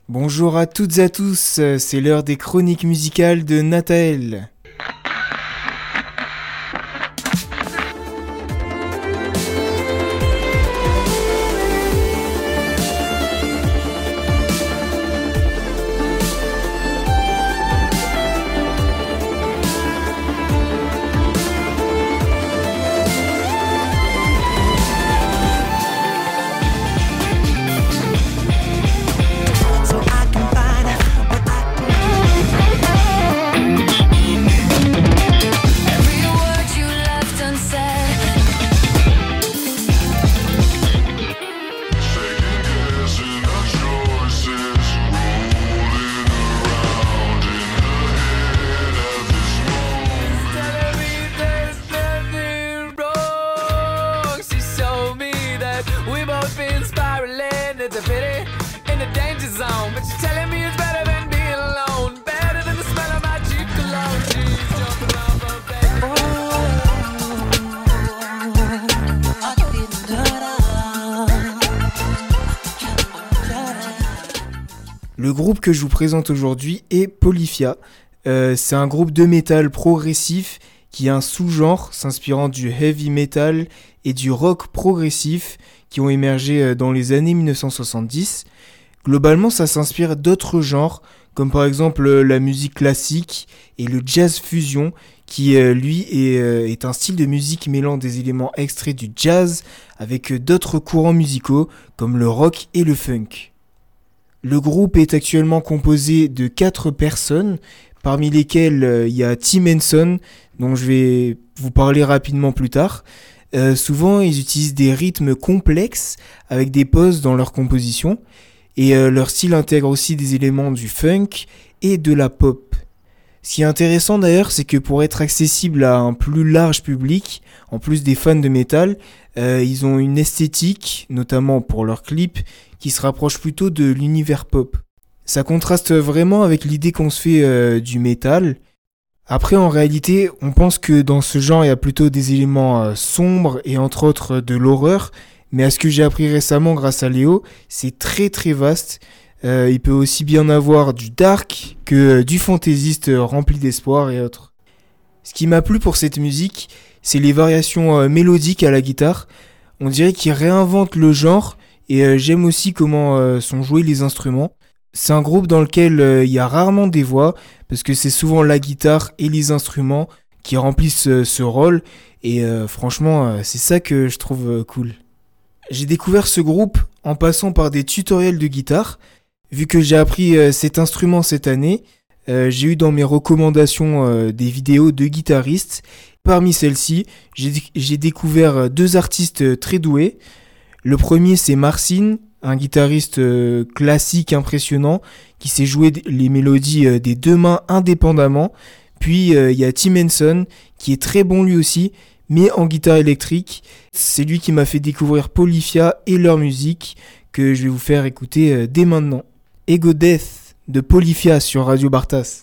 Bonjour à toutes et à tous, c'est l'heure des chroniques musicales de Nathaël. Le groupe que je vous présente aujourd'hui est Polyphia. C'est un groupe de métal progressif qui est un sous-genre s'inspirant du heavy metal et du rock progressif qui ont émergé dans les années 1970. Globalement, ça s'inspire d'autres genres, comme par exemple la musique classique et le jazz fusion, qui lui est un style de musique mêlant des éléments extraits du jazz avec d'autres courants musicaux comme le rock et le funk. Le groupe est actuellement composé de 4 personnes, parmi lesquelles il y a Tim Henson, dont je vais vous parler rapidement plus tard. Souvent, ils utilisent des rythmes complexes avec des pauses dans leur composition, et leur style intègre aussi des éléments du funk et de la pop. Ce qui est intéressant d'ailleurs, c'est que pour être accessible à un plus large public, en plus des fans de métal, ils ont une esthétique, notamment pour leurs clips, qui se rapproche plutôt de l'univers pop. Ça contraste vraiment avec l'idée qu'on se fait du métal. Après, en réalité, on pense que dans ce genre, il y a plutôt des éléments sombres et entre autres de l'horreur. Mais à ce que j'ai appris récemment grâce à Léo, c'est très très vaste. Il peut aussi bien avoir du dark que du fantaisiste rempli d'espoir et autres. Ce qui m'a plu pour cette musique, c'est les variations mélodiques à la guitare. On dirait qu'ils réinventent le genre. Et j'aime aussi comment sont joués les instruments. C'est un groupe dans lequel il y a rarement des voix, parce que c'est souvent la guitare et les instruments qui remplissent ce rôle. Et franchement, c'est ça que je trouve cool. J'ai découvert ce groupe en passant par des tutoriels de guitare. Vu que j'ai appris cet instrument cette année, j'ai eu dans mes recommandations des vidéos de guitaristes. Parmi celles-ci, j'ai découvert 2 artistes très doués. Le premier, c'est Marcin, un guitariste classique impressionnant qui sait jouer les mélodies des 2 mains indépendamment. Puis il y a Tim Henson qui est très bon lui aussi, mais en guitare électrique. C'est lui qui m'a fait découvrir Polyphia et leur musique que je vais vous faire écouter dès maintenant. Ego Death de Polyphia sur Radio Bartas.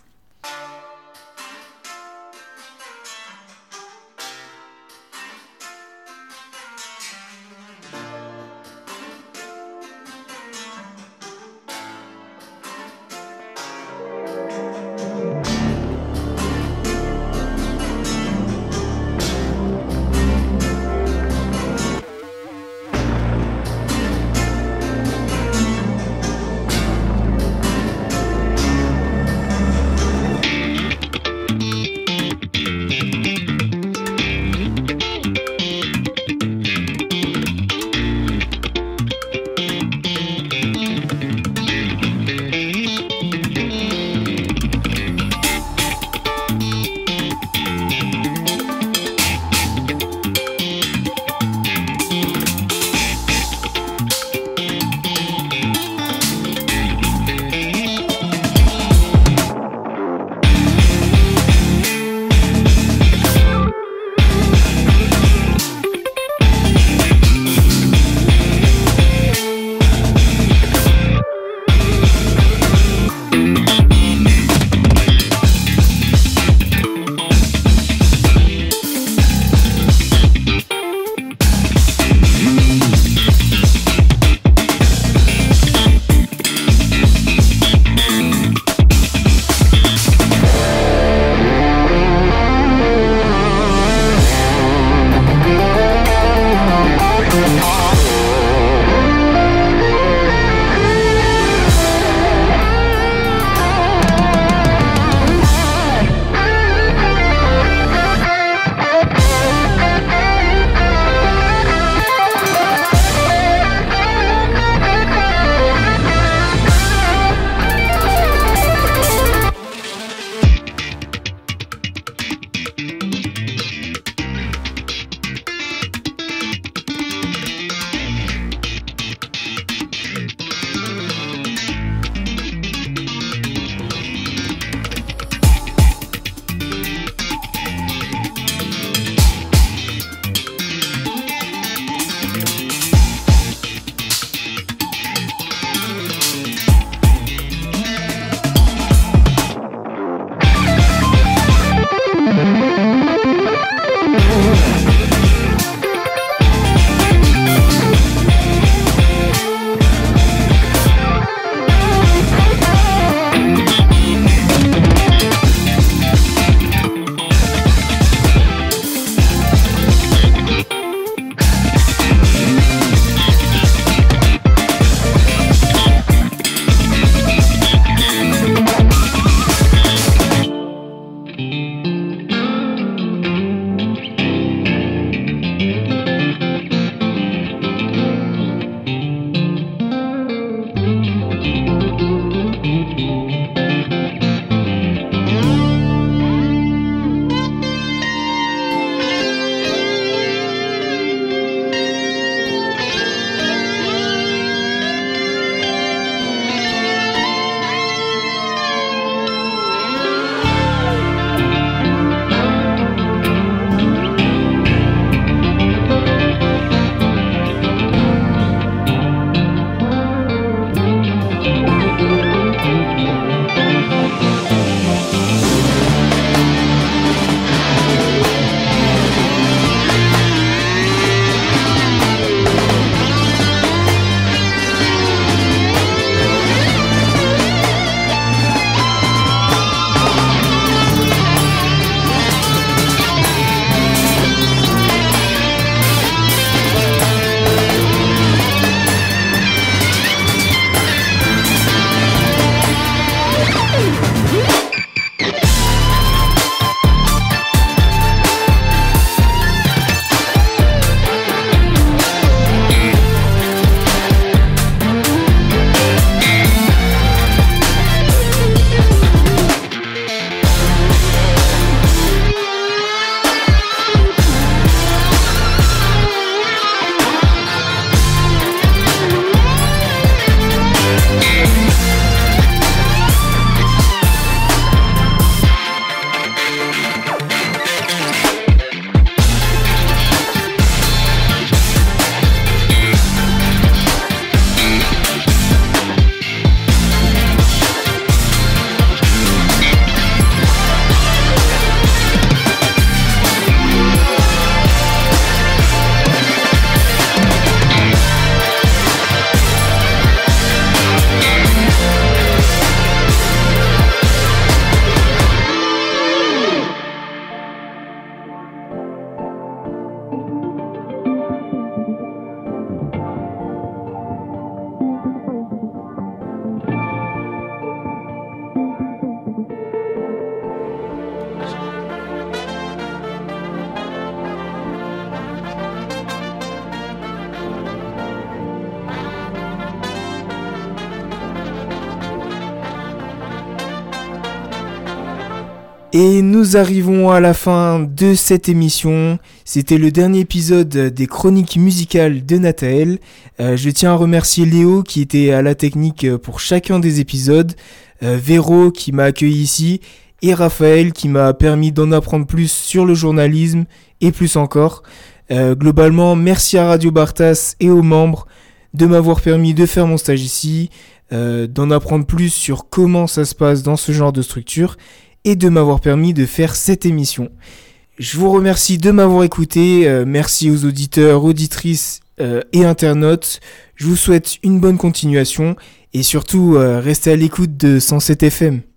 Et nous arrivons à la fin de cette émission. C'était le dernier épisode des chroniques musicales de Nathaël. Je tiens à remercier Léo qui était à la technique pour chacun des épisodes, Véro qui m'a accueilli ici et Raphaël qui m'a permis d'en apprendre plus sur le journalisme et plus encore. Globalement, merci à Radio Bartas et aux membres de m'avoir permis de faire mon stage ici, d'en apprendre plus sur comment ça se passe dans ce genre de structure et de m'avoir permis de faire cette émission. Je vous remercie de m'avoir écouté, merci aux auditeurs, auditrices et internautes. Je vous souhaite une bonne continuation et surtout restez à l'écoute de 107 FM.